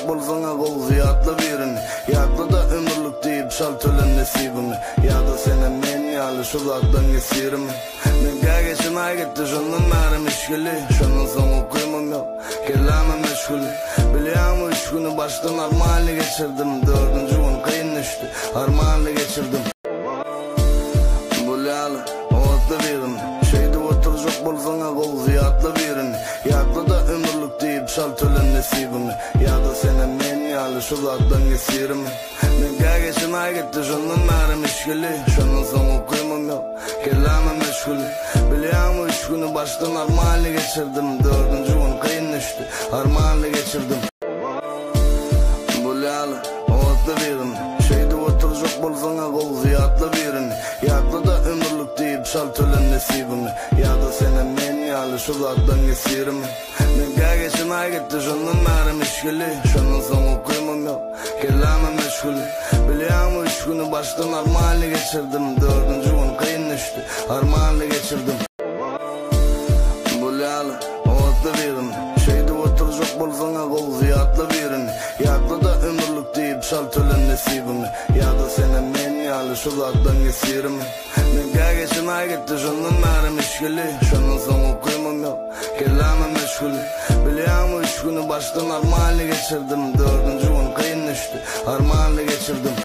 bolsana kol ziyatlı birini. Yaklı da ömürlük deyip şalt ölen nesibimi. Ya da sene men yalı şulaktan gesirimi. Nega geçin ay gitti şunun merim işgili. Şunun sonu kıymam yok kelame meşgulü. Biliyorum 3 günü baştan armağanlı geçirdim. 4. gün kıyın düştü armağanlı geçirdim. Bulyalı oğutlu birini. Şeyde oturacak bolsana kol ziyatlı birini. Yaklı da ömürlük deyip şalt ölen nesibimi. Ya da sene men yalı şulaktan gesirimi. Nega geçin ay gitti şunun merim işgili. Şunun sonu kıymam yok kelame meşgulü. Biliyorum 3 günü baştan armağanlı geçirdim. 4. gün kıyın düştü armağanlı geçirdim. Bulyalı oğutlu birini. Şeyde oturacak bolsana kol ziyatlı birini. Yaklı da ömürlük deyip şalt ölen nesibimi. Ya da sene men yalı şulaktan gesirimi. Nega geçin ay gitti şunun merim işgili. Şunun sonu kıymam yok kelame meşgulü. Biliyorum 3 günü baştan armağanlı geçirdim. 4. gün kıyın düştü armağanlı geçirdim. Bulyalı oğutlu birini. Şeyde oturacak bolsana kol ziyatlı birini. Yaklı da ömürlük deyip şalt ölen nesibimi. Ya da sene men yalı şulaktan gesirimi. Nega geçin ay gitti şunun merim işgili. Şunun sonu kıymam yok kelame meşgulü. Biliyorum 3 günü baştan armağanlı geçirdim. 4. gün kıyın düştü armağanlı geçirdim.